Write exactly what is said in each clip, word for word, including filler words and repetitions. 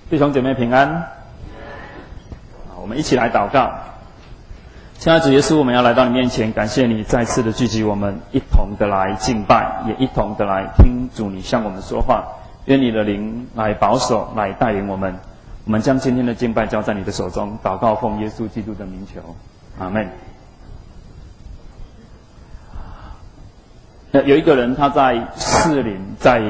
弟兄姐妹平安。我们一起来祷告。亲爱的主耶稣，我们要来到你面前，感谢你再次的聚集我们，一同的来敬拜，也一同的来听主你向我们说话。愿你的灵来保守，来带领我们。我们将今天的敬拜交在你的手中，祷告奉耶稣基督的名求，阿们。有一个人他在士林，在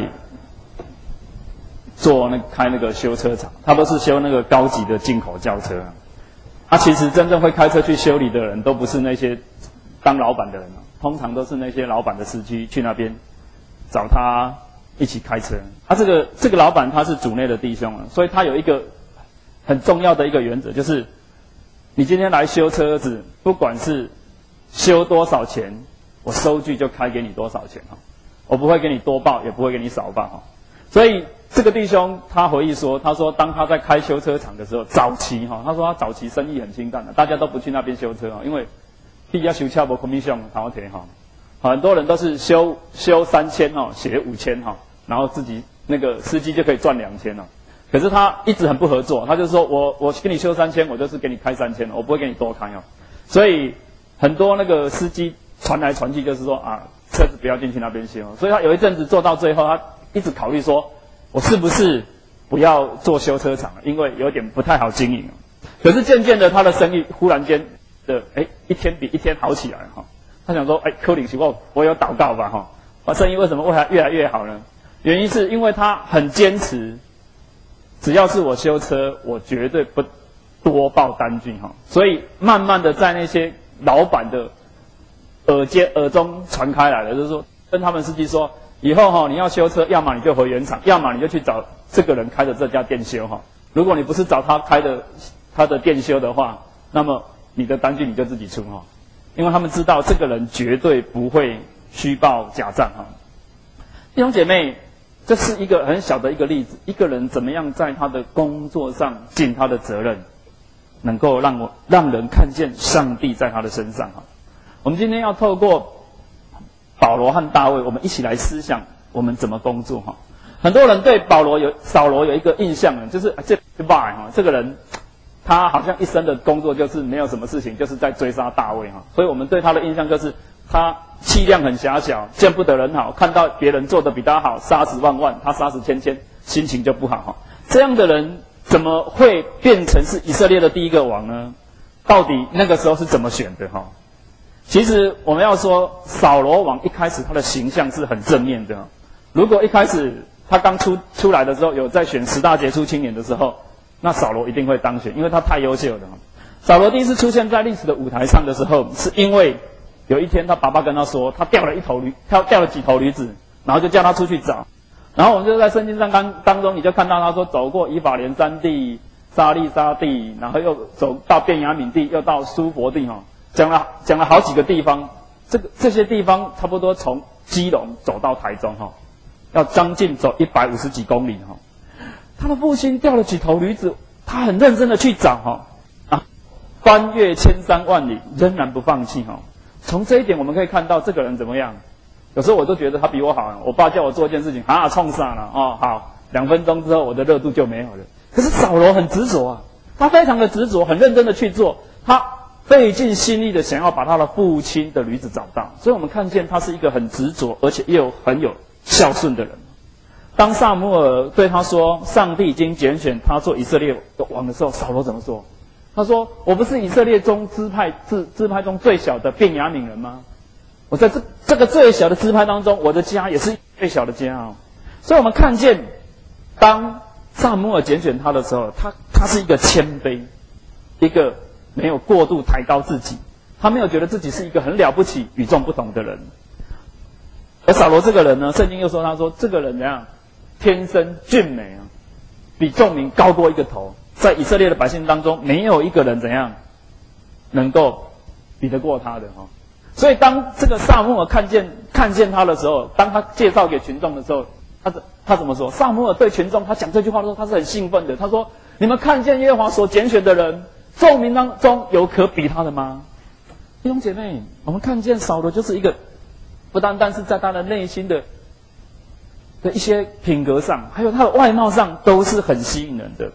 做那开那个修车厂，他都是修那个高级的进口轿车啊。啊，其实真正会开车去修理的人，都不是那些当老板的人啊，通常都是那些老板的司机去那边找他一起开车。他、啊、这个这个老板他是主内的弟兄啊，所以他有一个很重要的一个原则，就是你今天来修车子，不管是修多少钱，我收据就开给你多少钱啊，我不会给你多报，也不会给你少报啊。所以这个弟兄他回忆说，他说当他在开修车厂的时候，早期哈，他说他早期生意很清淡的，大家都不去那边修车啊，因为第一修车没 commission 好铁哈，很多人都是修修三千哦，写五千哈，然后自己那个司机就可以赚两千了。可是他一直很不合作，他就说我我给你修三千，我就是给你开三千，我不会给你多开哦。所以很多那个司机传来传去，就是说啊，车子不要进去那边修。所以他有一阵子做到最后，他一直考虑说，我是不是不要做修车厂，因为有点不太好经营。可是渐渐的，他的生意忽然间的，哎，一天比一天好起来哈。他想说，哎，可能是我我有祷告吧哈，我生意为什么会越来越好呢？原因是因为他很坚持，只要是我修车，我绝对不多报单据哈。所以慢慢的在那些老板的耳间耳中传开来了，就是说跟他们司机说，以后哈你要修车，要么你就回原厂，要么你就去找这个人开的这家店修哈。如果你不是找他开的他的店修的话，那么你的单据你就自己出哈，因为他们知道这个人绝对不会虚报假账哈。弟兄姐妹，这是一个很小的一个例子，一个人怎么样在他的工作上尽他的责任，能够让我让人看见上帝在他的身上哈。我们今天要透过保罗和大卫，我们一起来思想我们怎么工作哈。很多人对保罗有扫罗有一个印象呢，就是这哈这个人，他好像一生的工作就是没有什么事情，就是在追杀大卫哈。所以我们对他的印象就是他气量很狭小，见不得人好，看到别人做的比他好，杀死万万，他杀死千千，心情就不好哈。这样的人怎么会变成是以色列的第一个王呢？到底那个时候是怎么选的哈？其实我们要说，扫罗王一开始他的形象是很正面的。如果一开始他刚出出来的时候，有在选十大杰出青年的时候，那扫罗一定会当选，因为他太优秀了。扫罗第一次出现在历史的舞台上的时候，是因为有一天他爸爸跟他说，他掉了一头驴，他掉了几头驴子，然后就叫他出去找。然后我们就在圣经上当当中，你就看到他说，走过以法莲山地、沙利沙地，然后又走到便雅悯地，又到苏佛地哈。讲了讲了好几个地方，这个这些地方差不多从基隆走到台中哈，要将近走一百五十几公里哈。他的父亲掉了几头驴子，他很认真的去找哈啊，翻越千山万里，仍然不放弃哈。从这一点我们可以看到这个人怎么样。有时候我都觉得他比我好，我爸叫我做一件事情，啊，冲上了哦，好，两分钟之后我的热度就没有了。可是扫罗很执着啊，他非常的执着，很认真的去做，他费尽心力的想要把他的父亲的驴子找到，所以我们看见他是一个很执着，而且又很有孝顺的人。当撒母耳对他说，上帝已经拣选他做以色列的王的时候，扫罗怎么说？他说，我不是以色列中支派支支派中最小的便雅悯人吗？我在这这个最小的支派当中，我的家也是最小的家哦。所以我们看见，当撒母耳拣选他的时候，他他是一个谦卑，一个没有过度抬高自己，他没有觉得自己是一个很了不起、与众不同的人。而扫罗这个人呢，圣经又说他说这个人怎样，天生俊美啊，比众民高过一个头，在以色列的百姓当中，没有一个人怎样能够比得过他的哈。所以当这个撒母耳看见看见他的时候，当他介绍给群众的时候，他他怎么说？撒母耳对群众他讲这句话的时候，他是很兴奋的。他说：“你们看见耶和华所拣选的人，众民当中有可比他的吗？”弟兄姐妹，我们看见扫罗就是一个，不单单是在他的内心的的一些品格上，还有他的外貌上，都是很吸引人的。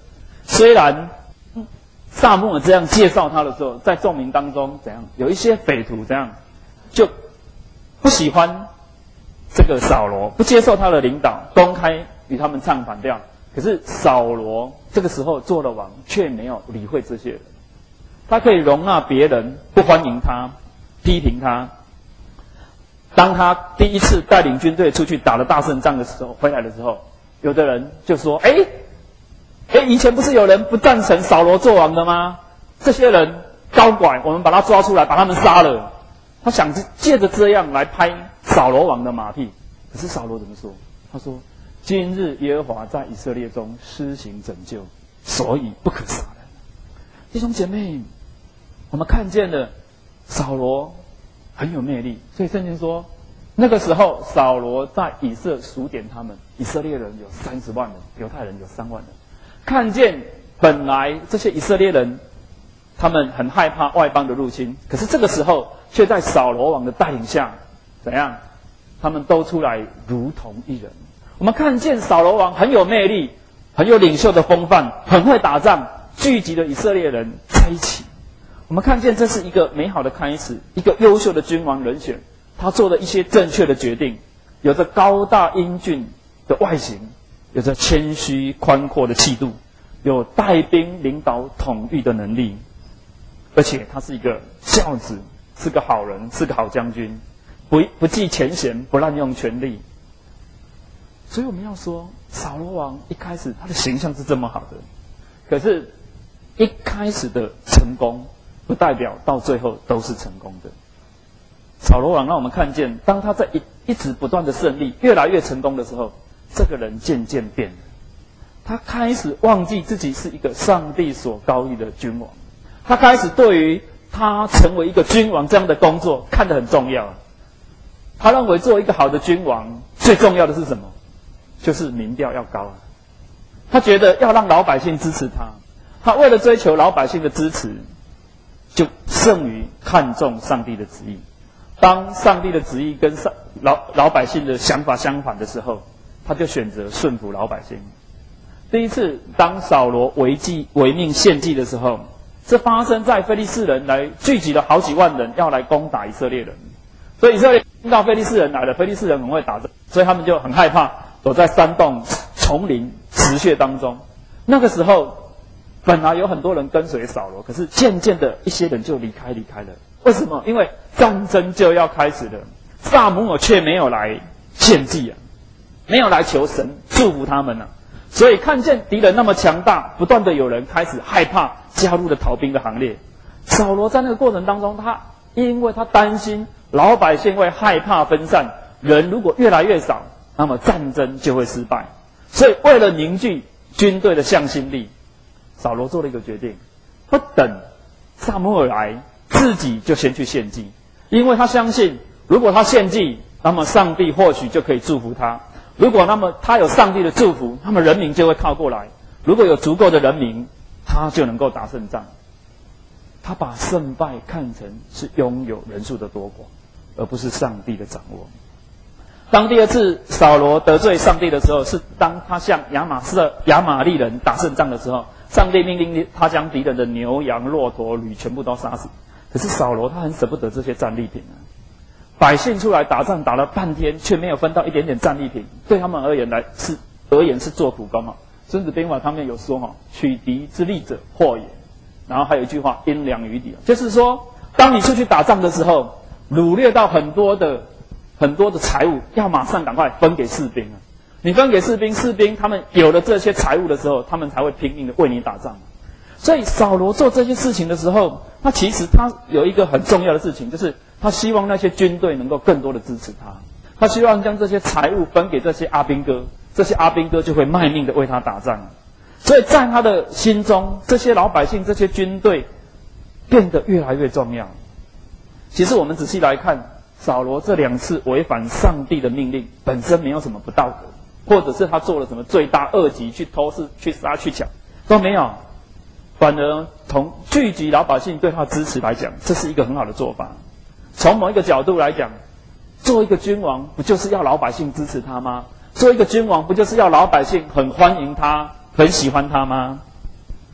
虽然萨母尔这样介绍他的时候，在众民当中怎样，有一些匪徒怎样，就不喜欢这个扫罗，不接受他的领导，公开与他们唱反调。可是扫罗这个时候做了王，却没有理会这些人。他可以容纳别人不欢迎他、批评他。当他第一次带领军队出去打了大胜仗的时候，回来的时候，有的人就说：“哎，哎，以前不是有人不赞成扫罗做王的吗？这些人高拐，我们把他抓出来，把他们杀了。”他想借着这样来拍扫罗王的马屁。可是扫罗怎么说？他说：“今日耶和华在以色列中施行拯救，所以不可杀人。”弟兄姐妹，我们看见了扫罗很有魅力，所以圣经说，那个时候扫罗在以色数点他们，以色列人有三十万人，犹太人有三万人。看见本来这些以色列人，他们很害怕外邦的入侵，可是这个时候却在扫罗王的带领下，怎样？他们都出来如同一人。我们看见扫罗王很有魅力，很有领袖的风范，很会打仗，聚集了以色列人在一起。我们看见这是一个美好的开始，一个优秀的君王人选，他做了一些正确的决定，有着高大英俊的外形，有着谦虚宽阔的气度，有带兵领导统御的能力，而且他是一个孝子，是个好人，是个好将军，不不计前嫌，不滥用权力。所以我们要说，扫罗王一开始他的形象是这么好的，可是一开始的成功不代表到最后都是成功的。扫罗王让我们看见，当他在一一直不断的胜利，越来越成功的时候，这个人渐渐变了。他开始忘记自己是一个上帝所高立的君王，他开始对于他成为一个君王这样的工作看得很重要。他认为做一个好的君王，最重要的是什么？就是民调要高啊。他觉得要让老百姓支持他，他为了追求老百姓的支持，就胜于看重上帝的旨意。当上帝的旨意跟上老老百姓的想法相反的时候，他就选择顺服老百姓。第一次当扫罗违纪违命献祭的时候，是发生在非利士人来聚集了好几万人要来攻打以色列人，所以以色列听到非利士人来了，非利士人很会打仗，所以他们就很害怕，躲在山洞、丛林、石穴当中。那个时候本来有很多人跟随扫罗，可是渐渐的一些人就离开离开了。为什么？因为战争就要开始了，撒母耳却没有来献祭啊，没有来求神祝福他们啊。所以看见敌人那么强大，不断的有人开始害怕，加入了逃兵的行列。扫罗在那个过程当中，他因为他担心老百姓会害怕分散，人如果越来越少，那么战争就会失败。所以为了凝聚军队的向心力，扫罗做了一个决定，不等撒母耳来，自己就先去献祭，因为他相信，如果他献祭，那么上帝或许就可以祝福他。如果那么他有上帝的祝福，那么人民就会靠过来。如果有足够的人民，他就能够打胜仗。他把胜败看成是拥有人数的多寡，而不是上帝的掌握。当第二次扫罗得罪上帝的时候，是当他向亚玛斯亚玛利人打胜仗的时候，上帝命令他将敌人的牛羊骆驼驴全部都杀死。可是扫罗他很舍不得这些战利品啊，百姓出来打仗打了半天，却没有分到一点点战利品，对他们而言来是而言是做苦工啊。孙子兵法他们有说哈，取敌之利者祸也。然后还有一句话，阴粮于敌，就是说，当你出去打仗的时候，掳掠到很多的很多的财物，要马上赶快分给士兵啊。你分给士兵，士兵他们有了这些财物的时候，他们才会拼命的为你打仗。所以扫罗做这些事情的时候，他其实他有一个很重要的事情，就是他希望那些军队能够更多的支持他，他希望将这些财物分给这些阿兵哥，这些阿兵哥就会卖命的为他打仗。所以在他的心中，这些老百姓、这些军队变得越来越重要。其实我们仔细来看，扫罗这两次违反上帝的命令，本身没有什么不道德，或者是他做了什么罪大恶极，去偷事、去杀、去抢，都没有。反而从聚集老百姓对他的支持来讲，这是一个很好的做法。从某一个角度来讲，做一个君王不就是要老百姓支持他吗？做一个君王不就是要老百姓很欢迎他，很喜欢他吗？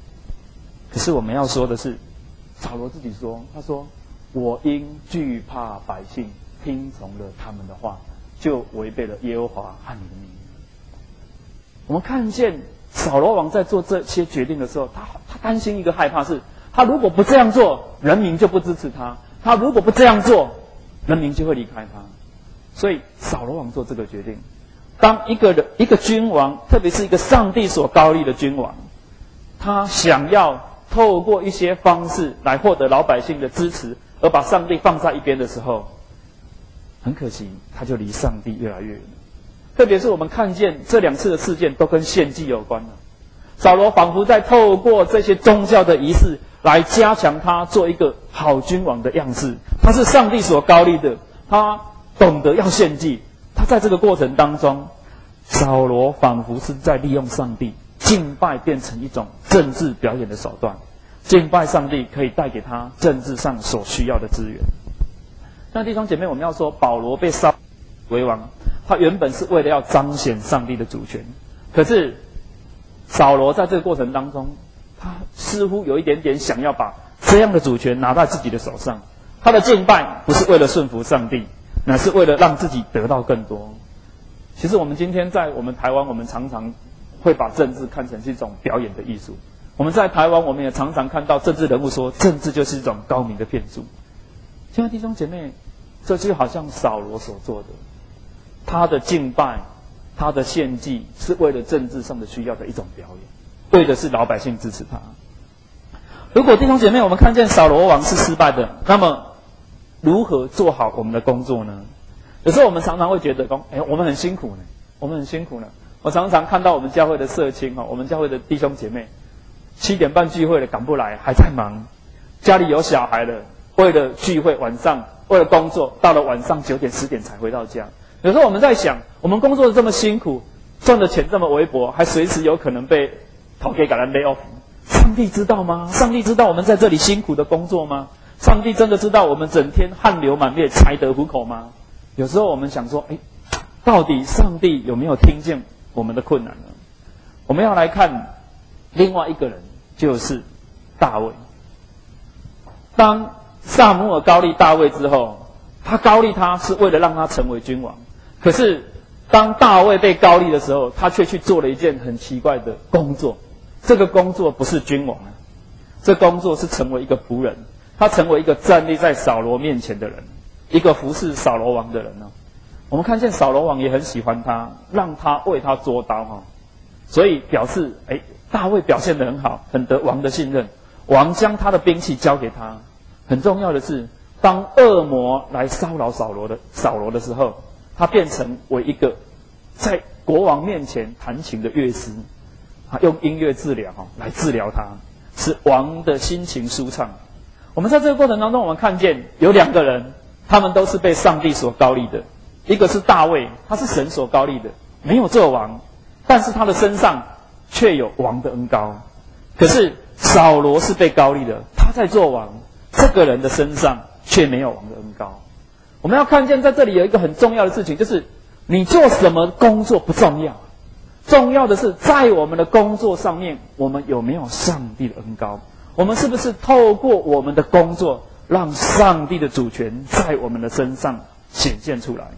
可是我们要说的是，扫罗自己说，他说：“我因惧怕百姓，听从了他们的话，就违背了耶和华和你的命。”我们看见扫罗王在做这些决定的时候，他他担心一个害怕是，他如果不这样做，人民就不支持他；他如果不这样做，人民就会离开他。所以扫罗王做这个决定。当一个人一个君王，特别是一个上帝所高立的君王，他想要透过一些方式来获得老百姓的支持，而把上帝放在一边的时候，很可惜，他就离上帝越来越远。特别是我们看见这两次的事件都跟献祭有关了。扫罗仿佛在透过这些宗教的仪式来加强他做一个好君王的样式。他是上帝所高立的，他懂得要献祭。他在这个过程当中，扫罗仿佛是在利用上帝，敬拜变成一种政治表演的手段。敬拜上帝可以带给他政治上所需要的资源。那弟兄姐妹，我们要说保罗被烧为王，他原本是为了要彰显上帝的主权。可是扫罗在这个过程当中，他似乎有一点点想要把这样的主权拿在自己的手上。他的敬拜不是为了顺服上帝，乃是为了让自己得到更多。其实我们今天在我们台湾，我们常常会把政治看成是一种表演的艺术。我们在台湾，我们也常常看到政治人物说，政治就是一种高明的骗术。亲爱的弟兄姐妹，这就好像扫罗所做的，他的敬拜，他的献祭，是为了政治上的需要的一种表演，为的是老百姓支持他。如果弟兄姐妹，我们看见扫罗王是失败的，那么如何做好我们的工作呢？有时候我们常常会觉得，哎，我们很辛苦呢，我们很辛苦呢。我常常看到我们教会的社青，我们教会的弟兄姐妹，七点半聚会了赶不来，还在忙，家里有小孩了，为了聚会晚上，为了工作，到了晚上九点十点才回到家。有时候我们在想，我们工作的这么辛苦，赚的钱这么微薄，还随时有可能被头给赶来 lay off。上帝知道吗？上帝知道我们在这里辛苦的工作吗？上帝真的知道我们整天汗流满面才得糊口吗？有时候我们想说，哎，到底上帝有没有听见我们的困难呢？我们要来看另外一个人，就是大卫。当撒母耳高立大卫之后，他高立他是为了让他成为君王。可是当大卫被高立的时候，他却去做了一件很奇怪的工作。这个工作不是君王啊，这工作是成为一个仆人。他成为一个站立在扫罗面前的人，一个服侍扫罗王的人呢。我们看见扫罗王也很喜欢他，让他为他捉刀哈，所以表示哎，大卫表现得很好，很得王的信任。王将他的兵器交给他。很重要的是，当恶魔来骚扰扫罗的扫罗的时候，他变成为一个在国王面前弹琴的乐师，啊，用音乐治疗哈来治疗他，使王的心情舒畅。我们在这个过程当中，我们看见有两个人，他们都是被上帝所高立的。一个是大卫，他是神所高立的，没有做王，但是他的身上却有王的恩膏。可是扫罗是被高立的，他在做王，这个人的身上却没有王的恩膏。我们要看见在这里有一个很重要的事情，就是你做什么工作不重要，重要的是在我们的工作上面，我们有没有上帝的恩膏。我们是不是透过我们的工作，让上帝的主权在我们的身上显现出来？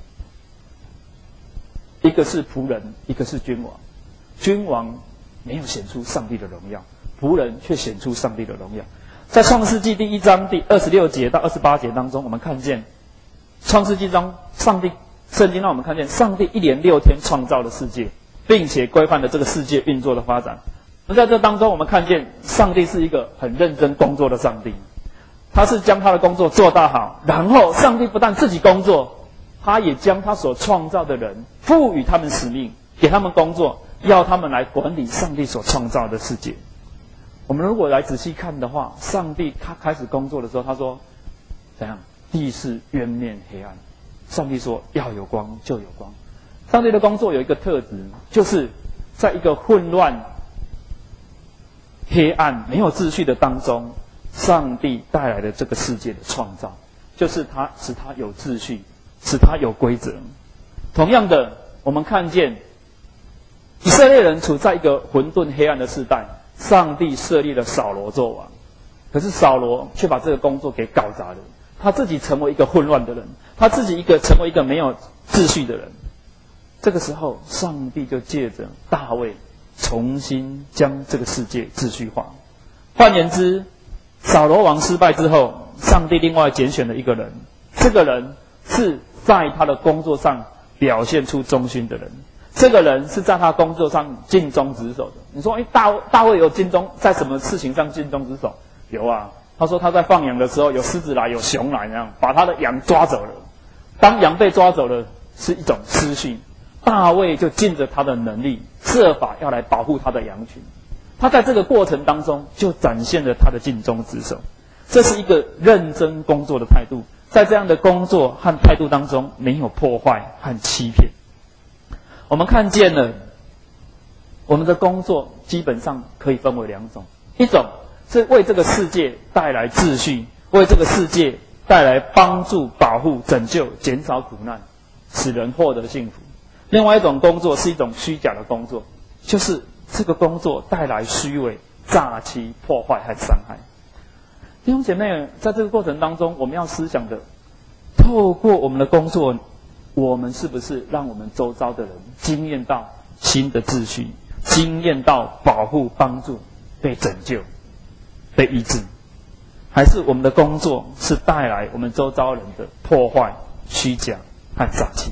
一个是仆人，一个是君王。君王没有显出上帝的荣耀，仆人却显出上帝的荣耀。在创世纪第一章第二十六节到二十八节当中，我们看见创世纪中上帝圣经让我们看见上帝一连六天创造了世界，并且规范了这个世界运作的发展。而在这当中，我们看见上帝是一个很认真工作的上帝，他是将他的工作做大好，然后上帝不但自己工作，他也将他所创造的人赋予他们使命，给他们工作，要他们来管理上帝所创造的世界。我们如果来仔细看的话，上帝他开始工作的时候，他说怎样？地是渊面黑暗，上帝说要有光就有光。上帝的工作有一个特质，就是在一个混乱黑暗没有秩序的当中，上帝带来的这个世界的创造，就是他使他有秩序，使他有规则。同样的，我们看见以色列人处在一个混沌黑暗的时代， 上帝设立了扫罗做王，可是扫罗却把这个工作给搞砸了，他自己成为一个混乱的人，他自己一个成为一个没有秩序的人。这个时候，上帝就借着大卫重新将这个世界秩序化。换言之，扫罗王失败之后，上帝另外拣选了一个人，这个人是在他的工作上表现出忠心的人，这个人是在他工作上尽忠职守的。你说，哎，大大卫有尽忠，在什么事情上尽忠职守？有啊，他说他在放羊的时候，有狮子来，有熊来，那样把他的羊抓走了。当羊被抓走了，是一种失序，大卫就尽着他的能力，设法要来保护他的羊群。他在这个过程当中，就展现了他的尽忠职守。这是一个认真工作的态度，在这样的工作和态度当中，没有破坏和欺骗。我们看见了，我们的工作基本上可以分为两种，一种是为这个世界带来秩序，为这个世界带来帮助、保护、拯救、减少苦难，使人获得幸福。另外一种工作是一种虚假的工作，就是这个工作带来虚伪、诈欺、破坏和伤害。弟兄姐妹，在这个过程当中，我们要思想的，透过我们的工作，我们是不是让我们周遭的人经验到新的秩序，经验到保护、帮助、被拯救、被医治？还是我们的工作是带来我们周遭人的破坏、虚假和诈欺？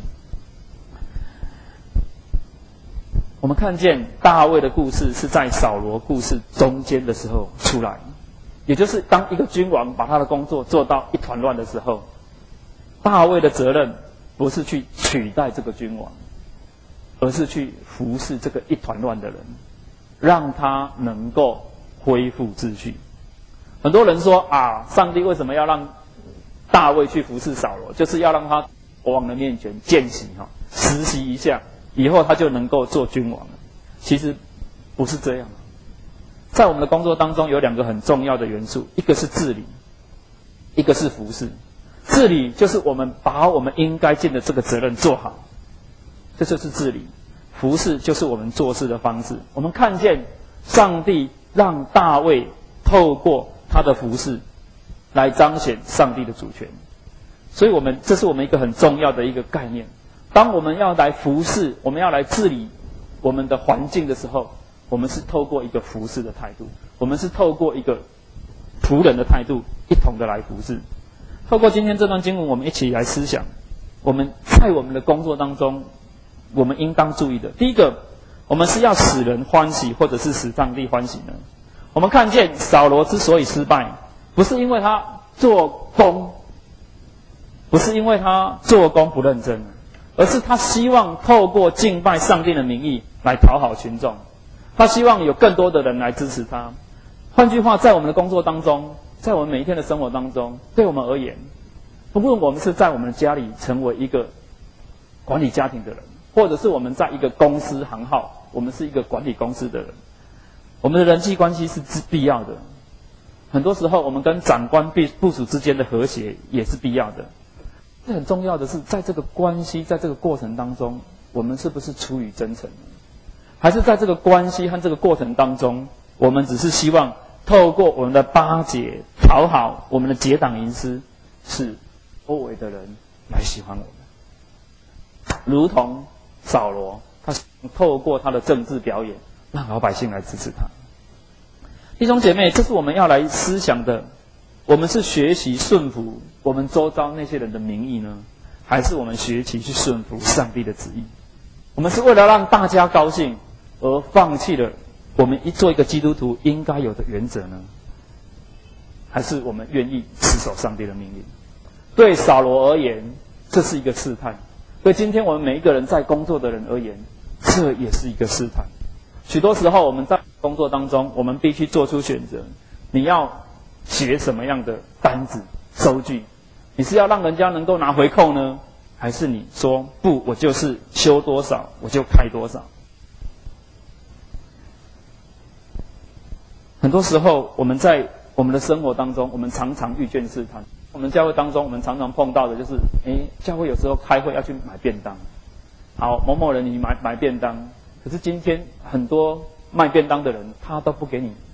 我们看见大卫的故事是在扫罗故事中间的时候出来，也就是当一个君王把他的工作做到一团乱的时候，大卫的责任不是去取代这个君王，而是去服侍这个一团乱的人，让他能够恢复秩序。很多人说啊，上帝为什么要让大卫去服侍扫罗，就是要让他国王的面前见习哈，实习一下，以后他就能够做君王了。其实不是这样。在我们的工作当中有两个很重要的元素，一个是治理，一个是服侍。治理就是我们把我们应该尽的这个责任做好，这就是治理。服侍就是我们做事的方式。我们看见上帝让大卫透过他的服侍来彰显上帝的主权，所以我们这是我们一个很重要的一个概念。当我们要来服侍，我们要来治理我们的环境的时候，我们是透过一个服侍的态度，我们是透过一个仆人的态度，一同的来服侍。透过今天这段经文，我们一起来思想，我们在我们的工作当中，我们应当注意的。第一个，我们是要使人欢喜，或者是使上帝欢喜呢？我们看见扫罗之所以失败，不是因为他做工，不是因为他做工不认真，而是他希望透过敬拜上帝的名义来讨好群众，他希望有更多的人来支持他。换句话，在我们的工作当中，在我们每一天的生活当中，对我们而言，不论我们是在我们家里成为一个管理家庭的人，或者是我们在一个公司行号，我们是一个管理公司的人，我们的人际关系是必要的。很多时候，我们跟长官、部属之间的和谐也是必要的。这很重要的是，在这个关系，在这个过程当中，我们是不是出于真诚，还是在这个关系和这个过程当中，我们只是希望透过我们的巴结、讨好我们的结党营私，使周围的人来喜欢我们？如同扫罗，他透过他的政治表演，让老百姓来支持他。弟兄姐妹，这是我们要来思想的。我们是学习顺服我们周遭那些人的名义呢，还是我们学习去顺服上帝的旨意？我们是为了让大家高兴而放弃了我们一做一个基督徒应该有的原则呢？还是我们愿意持守上帝的命令？对扫罗而言，这是一个试探；对今天我们每一个人在工作的人而言，这也是一个试探。许多时候我们在工作当中，我们必须做出选择。你要写什么样的单子、收据？你是要让人家能够拿回扣呢，还是你说不，我就是修多少我就开多少？很多时候我们在我们的生活当中，我们常常遇见试探。我们教会当中，我们常常碰到的就是，诶，教会有时候开会要去买便当。好，某某人你买买便当，可是今天很多卖便当的人，他都不给你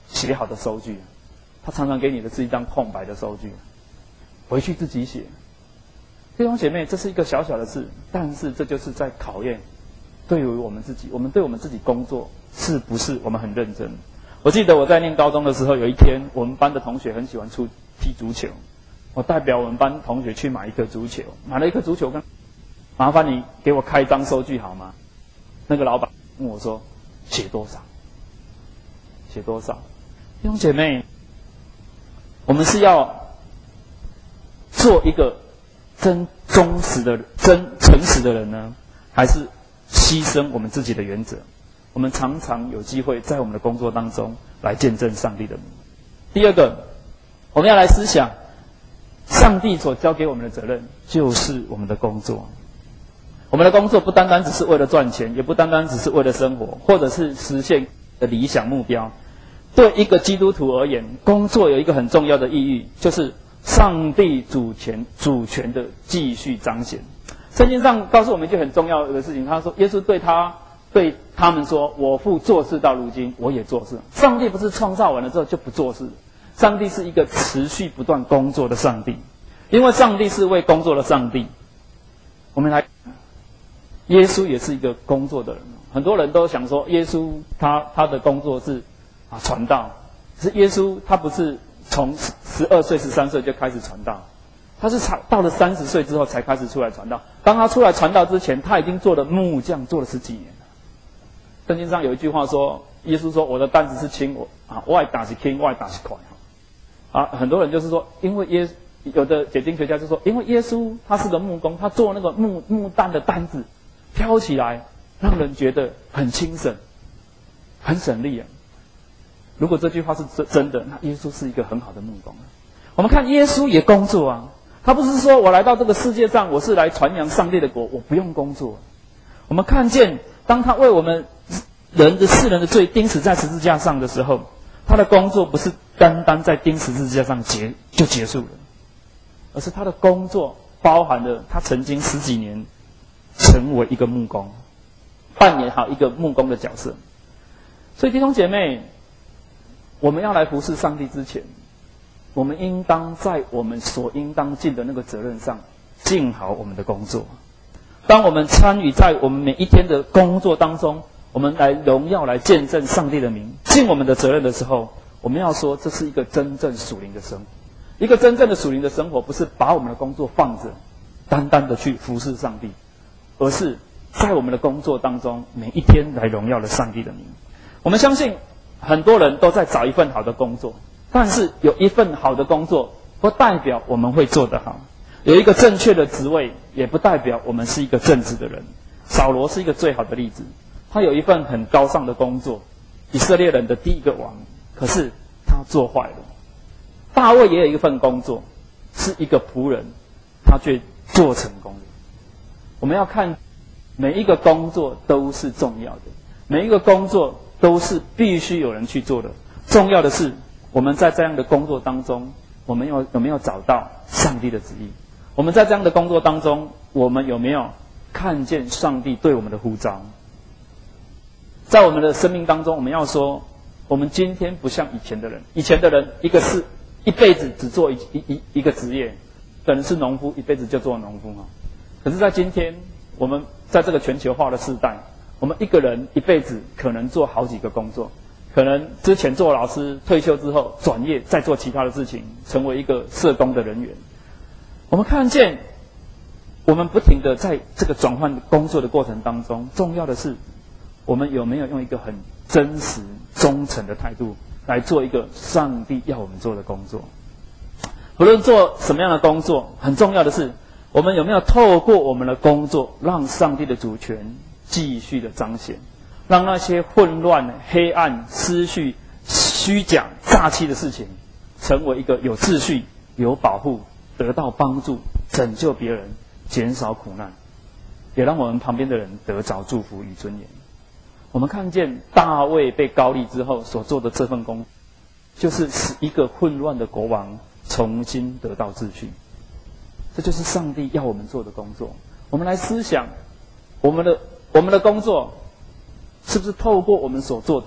写好的收据，他常常给你的是一张空白的收据，回去自己写。弟兄姐妹，这是一个小小的事，但是这就是在考验对于我们自己，我们对我们自己工作是不是我们很认真。我记得我在念高中的时候，有一天我们班的同学很喜欢出踢足球，我代表我们班同学去买一颗足球，买了一颗足球，跟麻烦你给我开张收据好吗？那个老板问我说写多少？写多少？弟兄姐妹，我们是要做一个真忠实的、真诚实的人呢，还是牺牲我们自己的原则？我们常常有机会在我们的工作当中来见证上帝的名。第二个，我们要来思想，上帝所交给我们的责任就是我们的工作。我们的工作不单单只是为了赚钱，也不单单只是为了生活，或者是实现的理想目标。对一个基督徒而言，工作有一个很重要的意义，就是上帝主权主权的继续彰显。圣经上告诉我们一件很重要的事情，他说耶稣对他对他们说，我父做事到如今，我也做事。上帝不是创造完了之后就不做事，上帝是一个持续不断工作的上帝，因为上帝是为工作的上帝。我们来，耶稣也是一个工作的人。很多人都想说，耶稣他他的工作是啊传道，可是耶稣他不是从十二岁、十三岁就开始传道，他是到了三十岁之后才开始出来传道。当他出来传道之前，他已经做了木匠，做了十几年了。圣经上有一句话说，耶稣说：“我的担子是轻，我啊外打是轻，外打是快。”啊，很多人就是说，因为耶有的解经学家就说，因为耶稣他是个木工，他做那个木木担的担子，挑起来让人觉得很轻省，很省力啊。如果这句话是真真的，那耶稣是一个很好的木工啊。我们看耶稣也工作啊，他不是说我来到这个世界上，我是来传扬上帝的国，我不用工作。我们看见，当他为我们人的世人的罪钉死在十字架上的时候，他的工作不是单单在钉十字架上结就结束了，而是他的工作包含了他曾经十几年成为一个木工，扮演好一个木工的角色。所以弟兄姐妹，我们要来服侍上帝之前，我们应当在我们所应当尽的那个责任上尽好我们的工作。当我们参与在我们每一天的工作当中，我们来荣耀来见证上帝的名，尽我们的责任的时候，我们要说这是一个真正属灵的生活。一个真正的属灵的生活，不是把我们的工作放着，单单的去服侍上帝，而是在我们的工作当中每一天来荣耀了上帝的名。我们相信很多人都在找一份好的工作，但是有一份好的工作不代表我们会做得好，有一个正确的职位也不代表我们是一个正直的人。扫罗是一个最好的例子，他有一份很高尚的工作，以色列人的第一个王，可是他做坏了。大卫也有一份工作，是一个仆人，他却做成功了。我们要看每一个工作都是重要的，每一个工作都是必须有人去做的。重要的是我们在这样的工作当中，我们有有没有找到上帝的旨意？我们在这样的工作当中，我们有没有看见上帝对我们的呼召？在我们的生命当中，我们要说，我们今天不像以前的人。以前的人，一个是一辈子只做一一一一个职业，可能是农夫，一辈子就做农夫啊。可是，在今天，我们在这个全球化的时代，我们一个人一辈子可能做好几个工作，可能之前做老师，退休之后转业，再做其他的事情，成为一个社工的人员。我们看见，我们不停的在这个转换工作的过程当中，重要的是，我们有没有用一个很真实、忠诚的态度来做一个上帝要我们做的工作？不论做什么样的工作，很重要的是，我们有没有透过我们的工作，让上帝的主权继续的彰显，让那些混乱、黑暗、失序、虚假、诈欺的事情，成为一个有秩序、有保护、得到帮助、拯救别人、减少苦难，也让我们旁边的人得着祝福与尊严。我们看见大卫被膏立之后所做的这份工，就是使一个混乱的国王重新得到秩序。这就是上帝要我们做的工作。我们来思想，我们的我们的工作是不是透过我们所做的，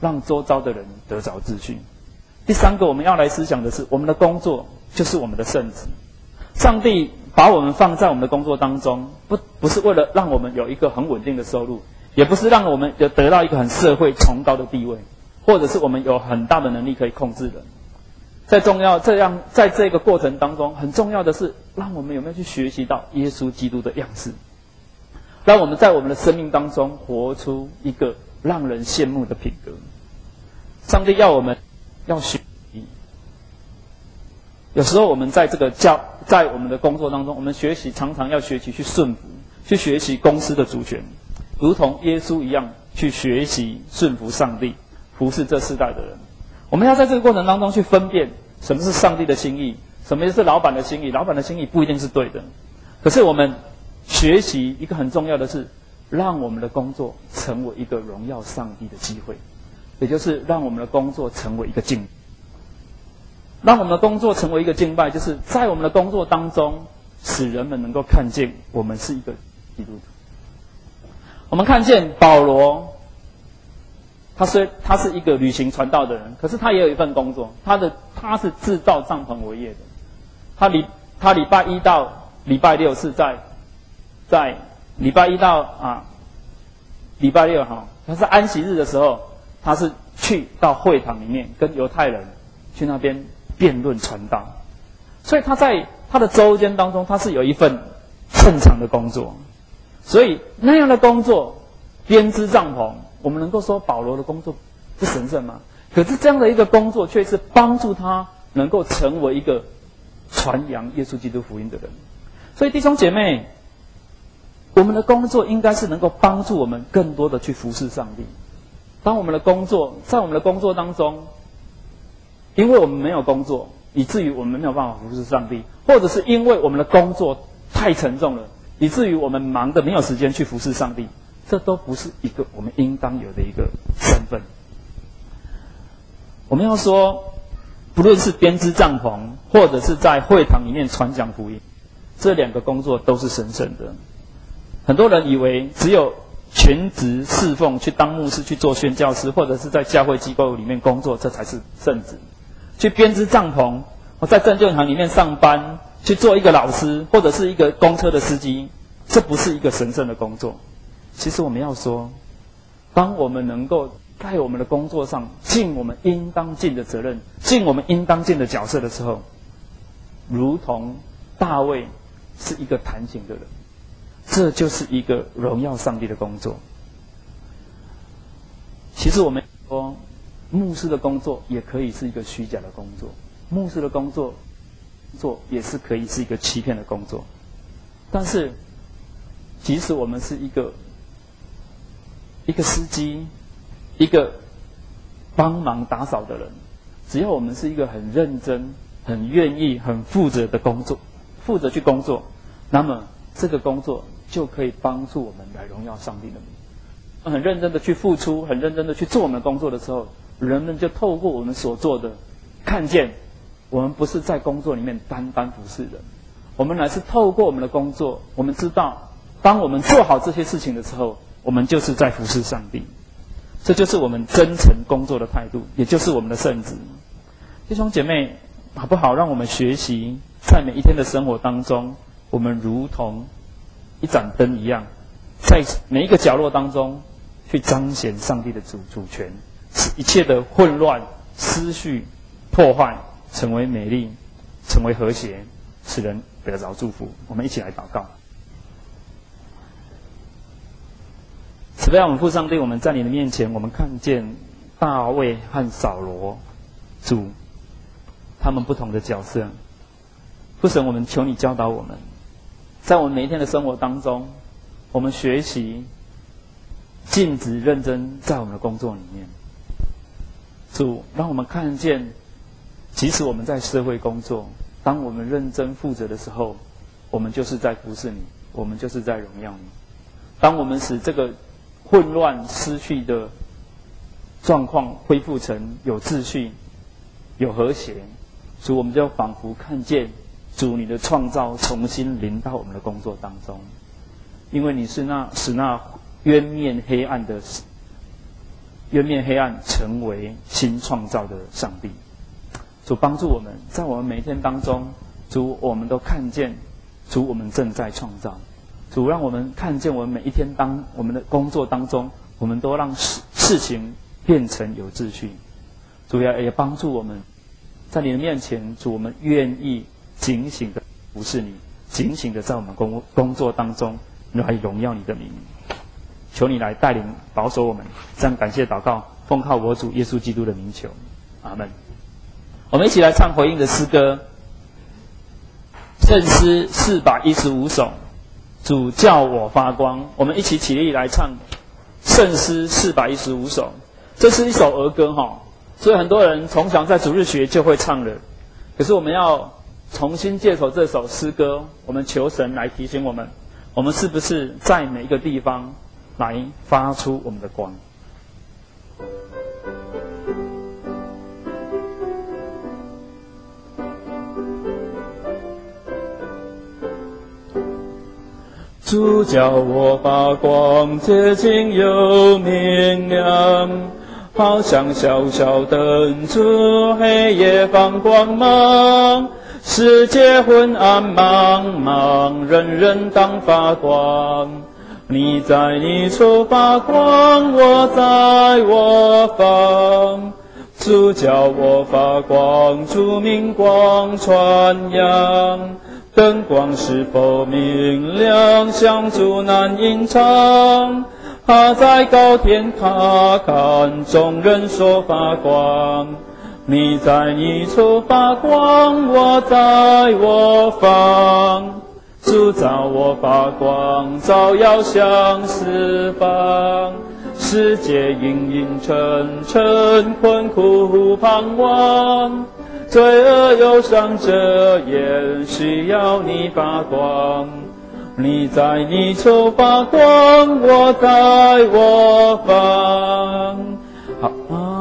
让周遭的人得着秩序。第三个，我们要来思想的是，我们的工作就是我们的圣职。上帝把我们放在我们的工作当中，不不是为了让我们有一个很稳定的收入，也不是让我们有得到一个很社会崇高的地位，或者是我们有很大的能力可以控制人。在重要这样在这个过程当中，很重要的是，让我们有没有去学习到耶稣基督的样式，让我们在我们的生命当中活出一个让人羡慕的品格。上帝要我们要学习，有时候我们在这个教，在我们的工作当中，我们学习常常要学习去顺服，去学习公司的主权，如同耶稣一样去学习顺服上帝，服侍这世代的人。我们要在这个过程当中去分辨什么是上帝的心意，什么是老板的心意。老板的心意不一定是对的，可是我们学习一个很重要的是，让我们的工作成为一个荣耀上帝的机会，也就是让我们的工作成为一个敬，让我们的工作成为一个敬拜，就是在我们的工作当中，使人们能够看见我们是一个基督徒。我们看见保罗，他虽他是一个旅行传道的人，可是他也有一份工作，他的他是制造帐篷为业的。他礼他礼拜一到礼拜六是在在礼拜一到啊礼拜六哈，他是安息日的时候，他是去到会堂里面跟犹太人去那边辩论传道，所以他在他的周间当中，他是有一份正常的工作。所以那样的工作，编织帐篷，我们能够说保罗的工作不神圣吗？可是这样的一个工作，却是帮助他能够成为一个传扬耶稣基督福音的人。所以弟兄姐妹，我们的工作应该是能够帮助我们更多的去服侍上帝。当我们的工作，在我们的工作当中，因为我们没有工作，以至于我们没有办法服侍上帝，或者是因为我们的工作太沉重了，以至于我们忙得没有时间去服侍上帝，这都不是一个我们应当有的一个身份。我们要说，不论是编织帐篷，或者是在会堂里面传讲福音，这两个工作都是神圣的。很多人以为只有全职侍奉，去当牧师，去做宣教师，或者是在教会机构里面工作，这才是圣职。去编织帐篷，或在证券行里面上班，去做一个老师，或者是一个公车的司机，这不是一个神圣的工作。其实我们要说，当我们能够在我们的工作上尽我们应当尽的责任，尽我们应当尽的角色的时候，如同大卫是一个弹琴的人，这就是一个荣耀上帝的工作。其实我们说，牧师的工作也可以是一个虚假的工作，牧师的工作做也是可以是一个欺骗的工作。但是，即使我们是一个一个司机，一个帮忙打扫的人，只要我们是一个很认真、很愿意、很负责的工作，负责去工作，那么这个工作就可以帮助我们来荣耀上帝的名。很认真的去付出，很认真的去做我们的工作的时候，人们就透过我们所做的，看见我们不是在工作里面单单服侍人，我们乃是透过我们的工作，我们知道，当我们做好这些事情的时候，我们就是在服侍上帝。这就是我们真诚工作的态度，也就是我们的圣职。弟兄姐妹，好不好？让我们学习，在每一天的生活当中，我们如同一盏灯一样，在每一个角落当中去彰显上帝的主主权，使一切的混乱、失序、破坏成为美丽，成为和谐，使人得着祝福。我们一起来祷告。慈悲我们父上帝，我们在你的面前，我们看见大卫和扫罗主他们不同的角色。父神，我们求你教导我们，在我们每一天的生活当中，我们学习尽职认真在我们的工作里面。主，让我们看见，即使我们在社会工作，当我们认真负责的时候，我们就是在服侍你，我们就是在荣耀你。当我们使这个混乱失去的状况恢复成有秩序、有和谐，主，我们就仿佛看见主你的创造重新临到我们的工作当中，因为你是那使那渊面黑暗的渊面黑暗，成为新创造的上帝。主帮助我们，在我们每一天当中，主我们都看见，主我们正在创造。主让我们看见，我们每一天当我们的工作当中，我们都让事事情变成有秩序。主要也帮助我们，在你的面前，主我们愿意警醒的服侍你，警醒的在我们工工作当中来荣耀你的名。求你来带领保守我们，这样感谢祷告，奉靠我主耶稣基督的名求，阿们。我们一起来唱回应的诗歌，圣诗四百一十五首，主叫我发光。我们一起起立来唱圣诗四百一十五首。这是一首儿歌哈，所以很多人从小在主日学就会唱了。可是我们要重新借手这首诗歌，我们求神来提醒我们，我们是不是在每一个地方来发出我们的光。主叫我发光，洁净又明亮，好像小小灯柱，黑夜放光芒。世界昏暗茫茫，人人当发光。你在你处发光，我在我方。主叫我发光，主明光传扬。灯光是否明亮，像主难隐藏。他在高天他看众人所发光。你在你处发光，我在我方。主照我发光，照耀向四方。世界隐隐沉沉，困苦盼望。罪恶忧伤遮掩，需要你发光。你在你处发光，我在我方。好，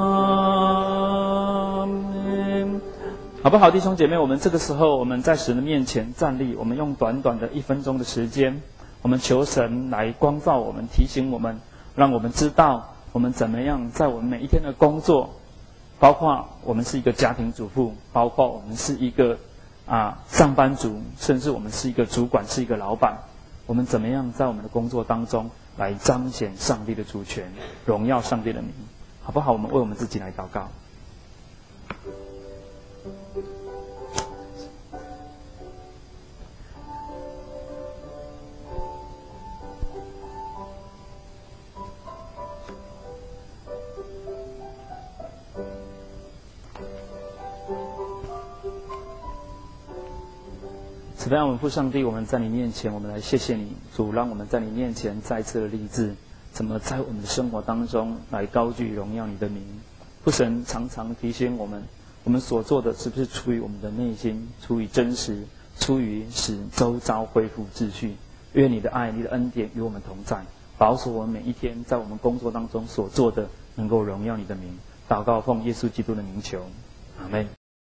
阿们。好不好，弟兄姐妹？我们这个时候，我们在神的面前站立，我们用短短的一分钟的时间，我们求神来光照我们，提醒我们，让我们知道我们怎么样在我们每一天的工作。包括我们是一个家庭主妇，包括我们是一个啊上班族，甚至我们是一个主管，是一个老板。我们怎么样在我们的工作当中来彰显上帝的主权，荣耀上帝的名，好不好？我们为我们自己来祷告。此番我们父上帝，我们在你面前，我们来谢谢你，主，让我们在你面前再次的立志，怎么在我们的生活当中来高举荣耀你的名。父神常常提醒我们，我们所做的是不是出于我们的内心，出于真实，出于使周遭恢复秩序。愿你的爱，你的恩典与我们同在，保守我们每一天在我们工作当中所做的，能够荣耀你的名。祷告奉耶稣基督的名求，阿们。